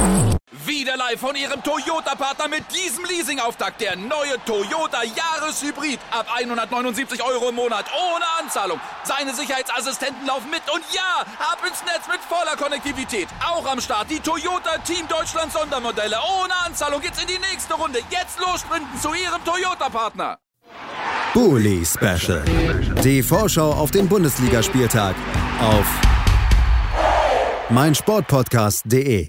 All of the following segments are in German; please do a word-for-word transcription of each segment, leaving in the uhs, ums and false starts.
Wieder live von Ihrem Toyota-Partner mit diesem Leasing-Auftakt. Der neue Toyota Jahreshybrid. Ab hundertneunundsiebzig Euro im Monat. Ohne Anzahlung. Seine Sicherheitsassistenten laufen mit. Und ja, ab ins Netz mit voller Konnektivität. Auch am Start die Toyota Team Deutschland Sondermodelle. Ohne Anzahlung geht's in die nächste Runde. Jetzt los sprinten zu Ihrem Toyota-Partner. Bully Special. Die Vorschau auf den Bundesligaspieltag auf meinsportpodcast punkt de.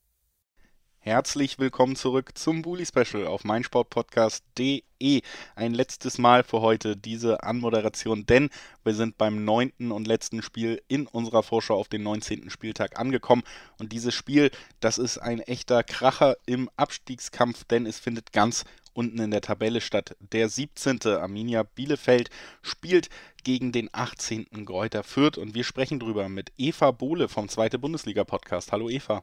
Herzlich willkommen zurück zum Bully Special auf meinsportpodcast punkt de. Ein letztes Mal für heute diese Anmoderation, denn wir sind beim neunten und letzten Spiel in unserer Vorschau auf den neunzehnten Spieltag angekommen. Und dieses Spiel, das ist ein echter Kracher im Abstiegskampf, denn es findet ganz unten in der Tabelle statt. Der siebzehnte Arminia Bielefeld spielt gegen den achtzehnten Greuther Fürth und wir sprechen drüber mit Eva Bohle vom Zweite Bundesliga-Podcast. Hallo Eva.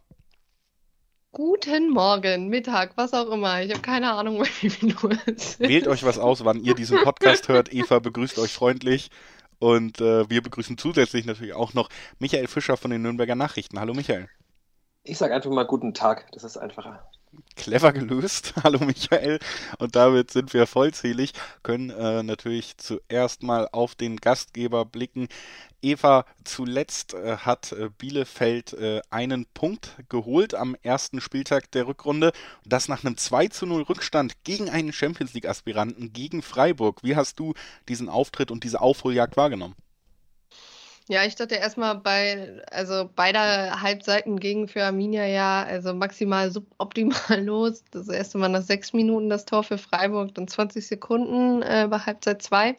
Guten Morgen, Mittag, was auch immer. Ich habe keine Ahnung, wie viel Uhr es ist. Wählt euch was aus, wann ihr diesen Podcast hört. Eva begrüßt euch freundlich und äh, wir begrüßen zusätzlich natürlich auch noch Michael Fischer von den Nürnberger Nachrichten. Hallo Michael. Ich sage einfach mal guten Tag, das ist einfacher. Clever gelöst. Hallo Michael. Und damit sind wir vollzählig, können äh, natürlich zuerst mal auf den Gastgeber blicken. Eva, zuletzt äh, hat äh, Bielefeld äh, einen Punkt geholt am ersten Spieltag der Rückrunde. Das nach einem zwei zu null Rückstand gegen einen Champions-League-Aspiranten, gegen Freiburg. Wie hast du diesen Auftritt und diese Aufholjagd wahrgenommen? Ja, ich dachte erstmal bei, also beide Halbseiten gingen für Arminia ja also maximal suboptimal los. Das erste Mal nach sechs Minuten das Tor für Freiburg, dann zwanzig Sekunden äh, bei Halbzeit zwei.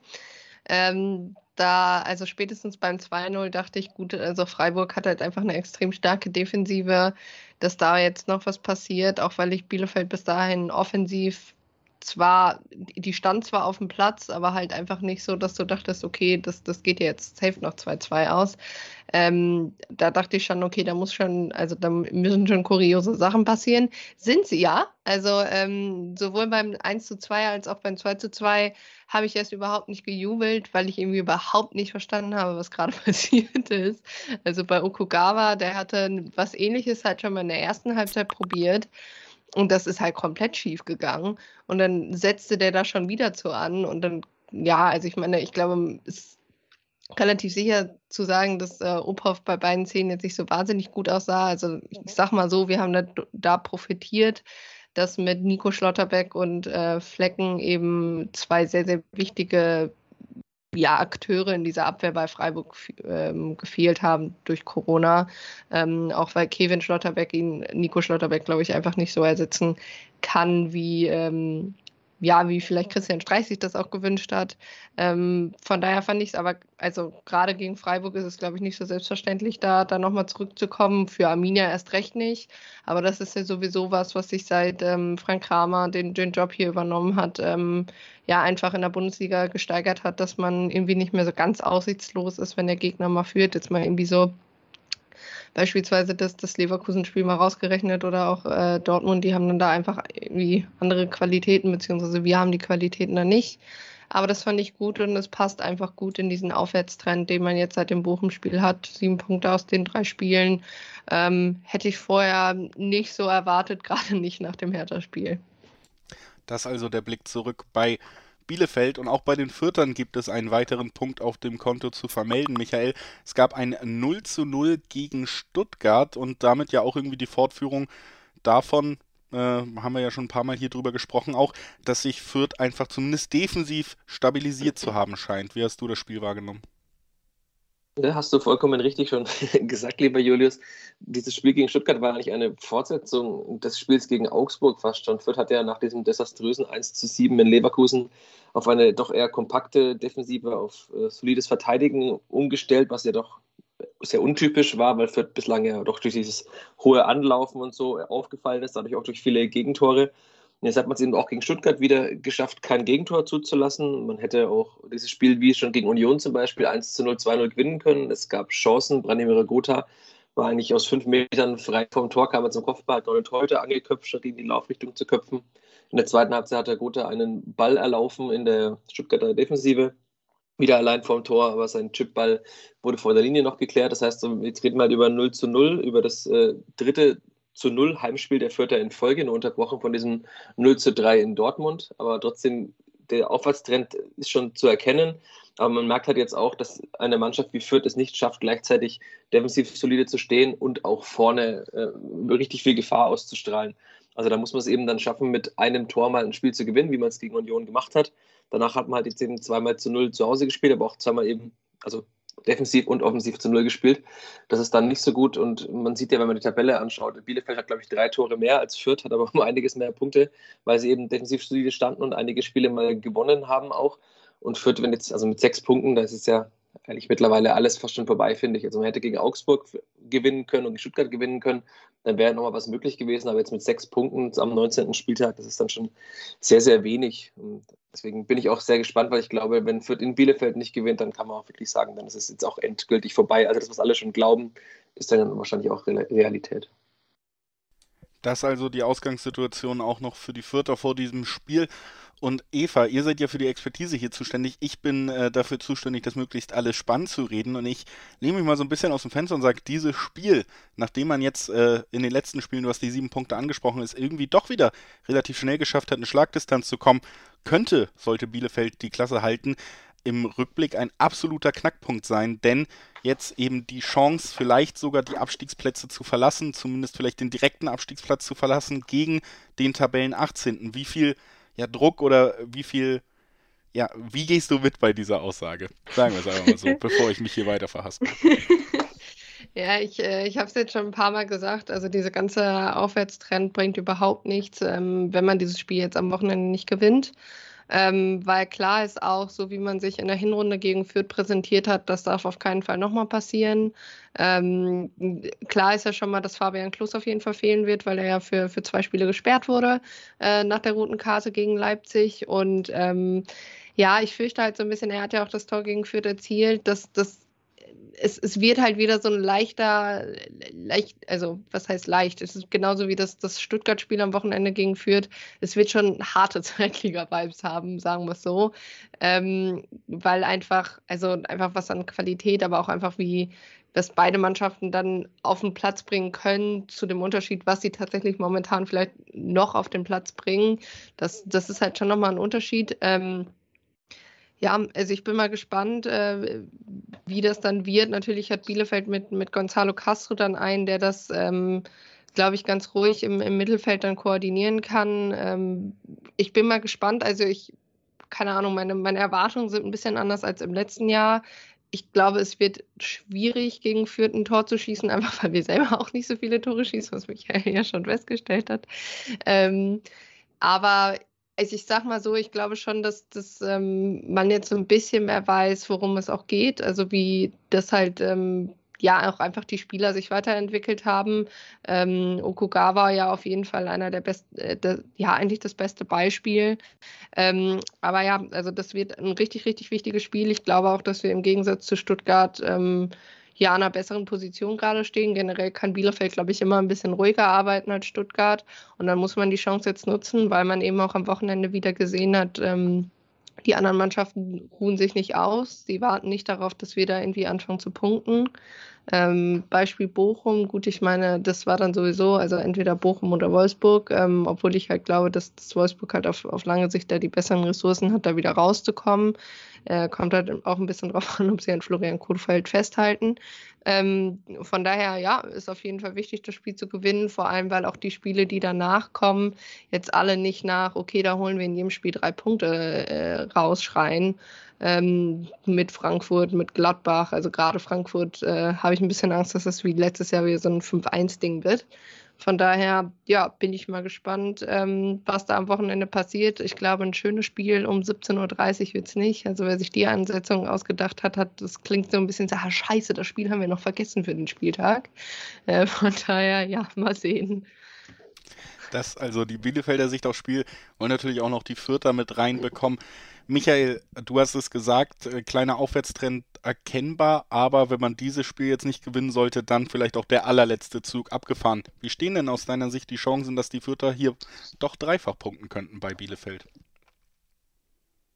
Ähm, da, also spätestens beim zwei null dachte ich, gut, also Freiburg hat halt einfach eine extrem starke Defensive, dass da jetzt noch was passiert, auch weil ich Bielefeld bis dahin offensiv zwar, die stand zwar auf dem Platz, aber halt einfach nicht so, dass du dachtest, okay, das, das geht jetzt safe noch zwei zwei aus. Ähm, da dachte ich schon, okay, da muss schon, also da müssen schon kuriose Sachen passieren. Sind sie ja. Also ähm, sowohl beim eins zu zwei als auch beim zwei zu zwei habe ich erst überhaupt nicht gejubelt, weil ich irgendwie überhaupt nicht verstanden habe, was gerade passiert ist. Also bei Okugawa, der hatte was Ähnliches halt schon mal in der ersten Halbzeit probiert. Und das ist halt komplett schief gegangen. Und dann setzte der da schon wieder zu an. Und dann, ja, also ich meine, ich glaube, es ist relativ sicher zu sagen, dass äh, Ophoff bei beiden Szenen jetzt nicht so wahnsinnig gut aussah. Also ich sag mal so, wir haben da, da profitiert, dass mit Nico Schlotterbeck und äh, Flecken eben zwei sehr, sehr wichtige ja, Akteure in dieser Abwehr bei Freiburg ähm, gefehlt haben durch Corona. Ähm, auch weil Kevin Schlotterbeck ihn, Nico Schlotterbeck, glaube ich, einfach nicht so ersetzen kann, wie, ähm, ja, wie vielleicht Christian Streich sich das auch gewünscht hat. Ähm, von daher fand ich es aber, also gerade gegen Freiburg ist es, glaube ich, nicht so selbstverständlich, da, da nochmal zurückzukommen. Für Arminia erst recht nicht. Aber das ist ja sowieso was, was sich seit ähm, Frank Kramer den, den Job hier übernommen hat, ähm, ja, einfach in der Bundesliga gesteigert hat, dass man irgendwie nicht mehr so ganz aussichtslos ist, wenn der Gegner mal führt. Jetzt mal irgendwie so beispielsweise das, das Leverkusen-Spiel mal rausgerechnet oder auch äh, Dortmund, die haben dann da einfach irgendwie andere Qualitäten, beziehungsweise wir haben die Qualitäten dann nicht. Aber das fand ich gut und es passt einfach gut in diesen Aufwärtstrend, den man jetzt seit dem Bochum-Spiel hat. Sieben Punkte aus den drei Spielen. Ähm, hätte ich vorher nicht so erwartet, gerade nicht nach dem Hertha-Spiel. Das also der Blick zurück bei Bielefeld und auch bei den Fürthern gibt es einen weiteren Punkt auf dem Konto zu vermelden, Michael. Es gab ein null zu null gegen Stuttgart und damit ja auch irgendwie die Fortführung davon, äh, haben wir ja schon ein paar Mal hier drüber gesprochen, auch, dass sich Fürth einfach zumindest defensiv stabilisiert zu haben scheint. Wie hast du das Spiel wahrgenommen? Ja, hast du vollkommen richtig schon gesagt, lieber Julius. Dieses Spiel gegen Stuttgart war eigentlich eine Fortsetzung des Spiels gegen Augsburg fast schon. Fürth hat ja nach diesem desaströsen eins zu sieben in Leverkusen auf eine doch eher kompakte Defensive, auf äh, solides Verteidigen umgestellt, was ja doch sehr untypisch war, weil Fürth bislang ja doch durch dieses hohe Anlaufen und so aufgefallen ist, dadurch auch durch viele Gegentore. Und jetzt hat man es eben auch gegen Stuttgart wieder geschafft, kein Gegentor zuzulassen. Man hätte auch dieses Spiel, wie schon gegen Union zum Beispiel, eins zu null, zwei null gewinnen können. Es gab Chancen. Branimir Gotha war eigentlich aus fünf Metern frei vom Tor, kam er zum Kopfball, hat noch eine Torhüter angeköpft, statt ihn in die Laufrichtung zu köpfen. In der zweiten Halbzeit hat der Gotha einen Ball erlaufen in der Stuttgarter Defensive. Wieder allein vorm Tor, aber sein Chipball wurde vor der Linie noch geklärt. Das heißt, jetzt reden wir halt über null zu null, über das äh, dritte zu null Heimspiel der Fürther in Folge, nur unterbrochen von diesem null zu drei in Dortmund. Aber trotzdem, der Aufwärtstrend ist schon zu erkennen. Aber man merkt halt jetzt auch, dass eine Mannschaft wie Fürth es nicht schafft, gleichzeitig defensiv solide zu stehen und auch vorne äh, richtig viel Gefahr auszustrahlen. Also da muss man es eben dann schaffen, mit einem Tor mal ein Spiel zu gewinnen, wie man es gegen Union gemacht hat. Danach hat man halt jetzt eben zweimal zu null zu Hause gespielt, aber auch zweimal eben, also defensiv und offensiv zu null gespielt. Das ist dann nicht so gut und man sieht ja, wenn man die Tabelle anschaut, Bielefeld hat, glaube ich, drei Tore mehr als Fürth, hat aber um einiges mehr Punkte, weil sie eben defensiv solide standen und einige Spiele mal gewonnen haben auch. Und Fürth, wenn jetzt, also mit sechs Punkten, da ist es ja eigentlich mittlerweile alles fast schon vorbei, finde ich. Also man hätte gegen Augsburg gewinnen können und gegen Stuttgart gewinnen können, dann wäre nochmal was möglich gewesen, aber jetzt mit sechs Punkten am neunzehnten Spieltag, das ist dann schon sehr, sehr wenig. Und deswegen bin ich auch sehr gespannt, weil ich glaube, wenn Fürth in Bielefeld nicht gewinnt, dann kann man auch wirklich sagen, dann ist es jetzt auch endgültig vorbei. Also das, was alle schon glauben, ist dann wahrscheinlich auch Realität. Das ist also die Ausgangssituation auch noch für die Fürther vor diesem Spiel. Und Eva, ihr seid ja für die Expertise hier zuständig. Ich bin äh, dafür zuständig, das möglichst alles spannend zu reden. Und ich lehne mich mal so ein bisschen aus dem Fenster und sage, dieses Spiel, nachdem man jetzt äh, in den letzten Spielen, du hast die sieben Punkte angesprochen, ist irgendwie doch wieder relativ schnell geschafft hat, eine Schlagdistanz zu kommen, könnte, sollte Bielefeld die Klasse halten, im Rückblick ein absoluter Knackpunkt sein, denn jetzt eben die Chance, vielleicht sogar die Abstiegsplätze zu verlassen, zumindest vielleicht den direkten Abstiegsplatz zu verlassen, gegen den Tabellen achtzehnten Wie viel ja, Druck oder wie viel, ja, wie gehst du mit bei dieser Aussage? Sagen wir es einfach mal so, bevor ich mich hier weiter verhaspel. Ja, ich, äh, ich habe es jetzt schon ein paar Mal gesagt, also dieser ganze Aufwärtstrend bringt überhaupt nichts, ähm, wenn man dieses Spiel jetzt am Wochenende nicht gewinnt. Ähm, weil klar ist auch, so wie man sich in der Hinrunde gegen Fürth präsentiert hat, das darf auf keinen Fall nochmal passieren. Ähm, klar ist ja schon mal, dass Fabian Klos auf jeden Fall fehlen wird, weil er ja für, für zwei Spiele gesperrt wurde äh, nach der roten Karte gegen Leipzig. Und ähm, ja, ich fürchte halt so ein bisschen, er hat ja auch das Tor gegen Fürth erzielt, dass das Es, es wird halt wieder so ein leichter, leicht, also was heißt leicht? Es ist genauso wie das, das Stuttgart-Spiel am Wochenende gegen Fürth. Es wird schon harte Zweitliga-Vibes haben, sagen wir es so. Ähm, weil einfach, also einfach was an Qualität, aber auch einfach wie, was beide Mannschaften dann auf den Platz bringen können, zu dem Unterschied, was sie tatsächlich momentan vielleicht noch auf den Platz bringen. Das, das ist halt schon nochmal ein Unterschied. Ähm, Ja, also ich bin mal gespannt, äh, wie das dann wird. Natürlich hat Bielefeld mit, mit Gonzalo Castro dann einen, der das, ähm, glaube ich, ganz ruhig im, im Mittelfeld dann koordinieren kann. Ähm, ich bin mal gespannt. Also ich, keine Ahnung, meine, meine Erwartungen sind ein bisschen anders als im letzten Jahr. Ich glaube, es wird schwierig, gegen Fürth ein Tor zu schießen, einfach weil wir selber auch nicht so viele Tore schießen, was Michael ja schon festgestellt hat. Ähm, aber Also ich sag mal so, ich glaube schon, dass, dass ähm, man jetzt so ein bisschen mehr weiß, worum es auch geht. Also wie das halt ähm, ja auch einfach die Spieler sich weiterentwickelt haben. Ähm, Okugawa ja auf jeden Fall einer der besten, äh, der, ja eigentlich das beste Beispiel. Ähm, aber ja, also das wird ein richtig, richtig wichtiges Spiel. Ich glaube auch, dass wir im Gegensatz zu Stuttgart ähm, ja an einer besseren Position gerade stehen. Generell kann Bielefeld, glaube ich, immer ein bisschen ruhiger arbeiten als Stuttgart. Und dann muss man die Chance jetzt nutzen, weil man eben auch am Wochenende wieder gesehen hat, ähm, die anderen Mannschaften ruhen sich nicht aus. Sie warten nicht darauf, dass wir da irgendwie anfangen zu punkten. Ähm, Beispiel Bochum, gut, ich meine, das war dann sowieso, also entweder Bochum oder Wolfsburg, ähm, obwohl ich halt glaube, dass das Wolfsburg halt auf, auf lange Sicht da die besseren Ressourcen hat, da wieder rauszukommen. Äh, kommt halt auch ein bisschen drauf an, ob sie an Florian Kohlfeld festhalten. Ähm, von daher, ja, ist auf jeden Fall wichtig, das Spiel zu gewinnen, vor allem, weil auch die Spiele, die danach kommen, jetzt alle nicht nach, okay, da holen wir in jedem Spiel drei Punkte äh, rausschreien. Ähm, mit Frankfurt, mit Gladbach, also gerade Frankfurt, äh, habe ich ein bisschen Angst, dass das wie letztes Jahr wieder so ein fünf eins Ding wird. Von daher, ja, bin ich mal gespannt, ähm, was da am Wochenende passiert. Ich glaube, ein schönes Spiel um siebzehn Uhr dreißig wird es nicht. Also wer sich die Ansetzung ausgedacht hat, hat, das klingt so ein bisschen so, ah, scheiße, das Spiel haben wir noch vergessen für den Spieltag. Äh, von daher, ja, mal sehen. Das also die Bielefelder Sicht aufs Spiel wollen natürlich auch noch die Fürther mit reinbekommen. Michael, du hast es gesagt, äh, kleiner Aufwärtstrend erkennbar, aber wenn man dieses Spiel jetzt nicht gewinnen sollte, dann vielleicht auch der allerletzte Zug abgefahren. Wie stehen denn aus deiner Sicht die Chancen, dass die Fürther hier doch dreifach punkten könnten bei Bielefeld?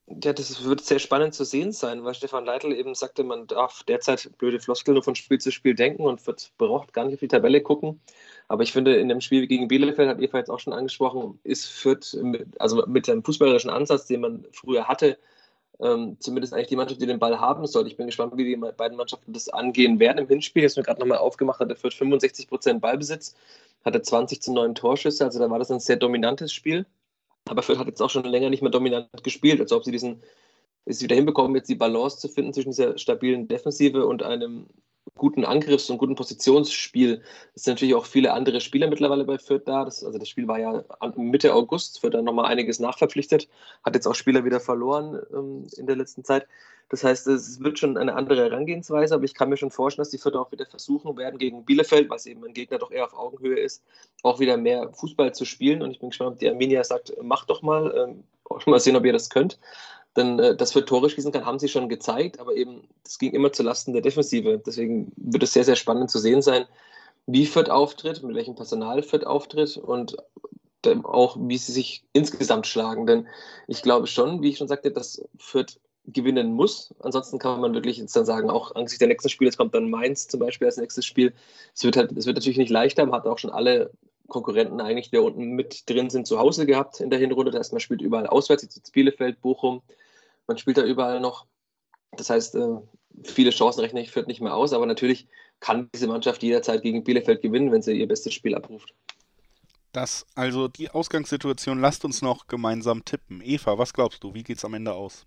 Ja, das wird sehr spannend zu sehen sein, weil Stefan Leitl eben sagte, man darf derzeit blöde Floskeln nur von Spiel zu Spiel denken und wird braucht gar nicht auf die Tabelle gucken. Aber ich finde, in dem Spiel gegen Bielefeld, hat Eva jetzt auch schon angesprochen, ist Fürth, mit, also mit dem fußballerischen Ansatz, den man früher hatte, ähm, zumindest eigentlich die Mannschaft, die den Ball haben sollte. Ich bin gespannt, wie die beiden Mannschaften das angehen werden im Hinspiel. Das ist mir gerade nochmal aufgemacht, hatte Fürth fünfundsechzig Prozent Ballbesitz, hatte zwanzig zu neun Torschüsse, also da war das ein sehr dominantes Spiel. Aber Fürth hat jetzt auch schon länger nicht mehr dominant gespielt, als ob sie diesen, es wieder hinbekommen, jetzt die Balance zu finden zwischen dieser stabilen Defensive und einem guten Angriffs- und guten Positionsspiel. Es sind natürlich auch viele andere Spieler mittlerweile bei Fürth da. Das, also das Spiel war ja Mitte August, Fürth dann nochmal einiges nachverpflichtet, hat jetzt auch Spieler wieder verloren ähm, in der letzten Zeit. Das heißt, es wird schon eine andere Herangehensweise, aber ich kann mir schon vorstellen, dass die Fürth auch wieder versuchen werden, gegen Bielefeld, was eben ein Gegner doch eher auf Augenhöhe ist, auch wieder mehr Fußball zu spielen. Und ich bin gespannt, ob die Arminia sagt, macht doch mal, ähm, auch mal sehen, ob ihr das könnt. Denn äh, dass Fürth Tore schießen kann, haben sie schon gezeigt, aber eben, das ging immer zulasten der Defensive. Deswegen wird es sehr, sehr spannend zu sehen sein, wie Fürth auftritt, mit welchem Personal Fürth auftritt und auch, wie sie sich insgesamt schlagen. Denn ich glaube schon, wie ich schon sagte, dass Fürth gewinnen muss. Ansonsten kann man wirklich jetzt dann sagen, auch angesichts der nächsten Spiele, jetzt kommt dann Mainz zum Beispiel als nächstes Spiel. Es wird halt, es wird natürlich nicht leichter, man hat auch schon alle Konkurrenten eigentlich, die da unten mit drin sind, zu Hause gehabt in der Hinrunde. Das heißt, man spielt überall auswärts, jetzt Bielefeld, Bochum, man spielt da überall noch. Das heißt, viele Chancen rechne ich Fürth nicht mehr aus, aber natürlich kann diese Mannschaft jederzeit gegen Bielefeld gewinnen, wenn sie ihr bestes Spiel abruft. Das, also die Ausgangssituation, lasst uns noch gemeinsam tippen. Eva, was glaubst du, wie geht's am Ende aus?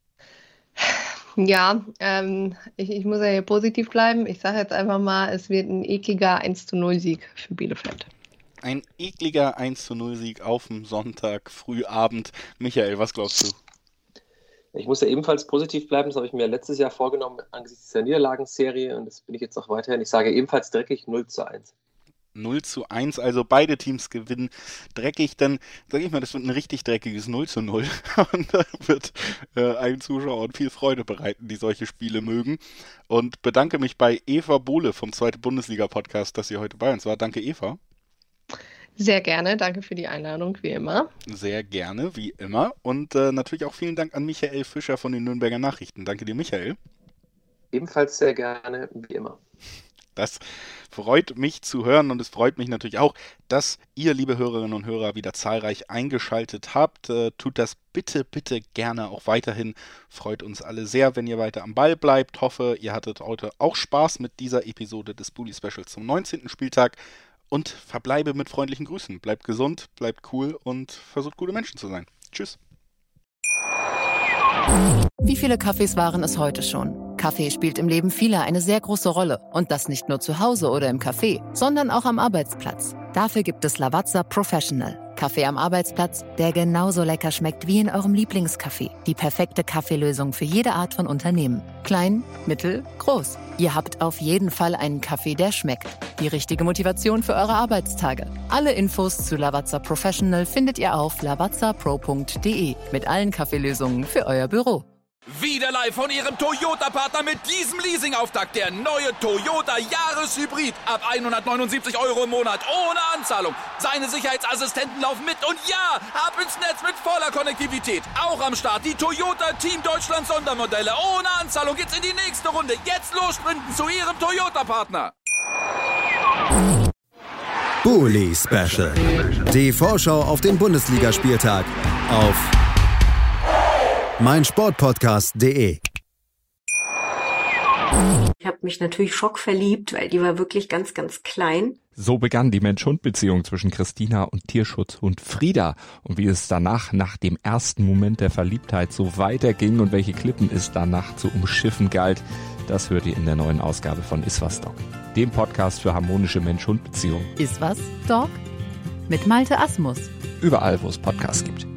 Ja, ähm, ich, ich muss ja hier positiv bleiben. Ich sage jetzt einfach mal, es wird ein ekliger eins zu null Sieg für Bielefeld. Ein ekliger eins zu null Sieg auf dem Sonntag, Frühabend. Michael, was glaubst du? Ich muss ja ebenfalls positiv bleiben, das habe ich mir letztes Jahr vorgenommen angesichts der Niederlagenserie und das bin ich jetzt auch weiterhin. Ich sage ebenfalls dreckig null zu eins. null zu eins, also beide Teams gewinnen dreckig, dann sage ich mal, das wird ein richtig dreckiges null zu null und da wird äh, allen Zuschauern viel Freude bereiten, die solche Spiele mögen, und bedanke mich bei Eva Bohle vom zweiten Bundesliga-Podcast, dass sie heute bei uns war. Danke, Eva. Sehr gerne, danke für die Einladung, wie immer. Sehr gerne, wie immer, und äh, natürlich auch vielen Dank an Michael Fischer von den Nürnberger Nachrichten. Danke dir, Michael. Ebenfalls sehr gerne, wie immer. Das freut mich zu hören und es freut mich natürlich auch, dass ihr, liebe Hörerinnen und Hörer, wieder zahlreich eingeschaltet habt. Äh, tut das bitte, bitte gerne auch weiterhin. Freut uns alle sehr, wenn ihr weiter am Ball bleibt. Hoffe, ihr hattet heute auch Spaß mit dieser Episode des Bully Specials zum neunzehnten Spieltag und verbleibe mit freundlichen Grüßen. Bleibt gesund, bleibt cool und versucht, gute Menschen zu sein. Tschüss. Wie viele Kaffees waren es heute schon? Kaffee spielt im Leben vieler eine sehr große Rolle. Und das nicht nur zu Hause oder im Café, sondern auch am Arbeitsplatz. Dafür gibt es Lavazza Professional. Kaffee am Arbeitsplatz, der genauso lecker schmeckt wie in eurem Lieblingscafé. Die perfekte Kaffeelösung für jede Art von Unternehmen. Klein, mittel, groß. Ihr habt auf jeden Fall einen Kaffee, der schmeckt. Die richtige Motivation für eure Arbeitstage. Alle Infos zu Lavazza Professional findet ihr auf lavazza pro punkt de mit allen Kaffeelösungen für euer Büro. Wieder live von Ihrem Toyota-Partner mit diesem Leasing-Auftakt. Der neue Toyota Jahreshybrid. Ab hundertneunundsiebzig Euro im Monat. Ohne Anzahlung. Seine Sicherheitsassistenten laufen mit. Und ja, ab ins Netz mit voller Konnektivität. Auch am Start die Toyota Team Deutschland Sondermodelle. Ohne Anzahlung geht's in die nächste Runde. Jetzt los sprinten zu Ihrem Toyota-Partner. Bully Special. Die Vorschau auf den Bundesligaspieltag auf meinsportpodcast punkt de. Ich habe mich natürlich schockverliebt, weil die war wirklich ganz, ganz klein. So begann die Mensch-Hund-Beziehung zwischen Christina und Tierschutzhund Frieda. Und wie es danach, nach dem ersten Moment der Verliebtheit, so weiterging und welche Klippen es danach zu umschiffen galt, das hört ihr in der neuen Ausgabe von Iswas Dog, dem Podcast für harmonische Mensch-Hund-Beziehungen. Iswas Dog? Mit Malte Asmus. Überall, wo es Podcasts gibt.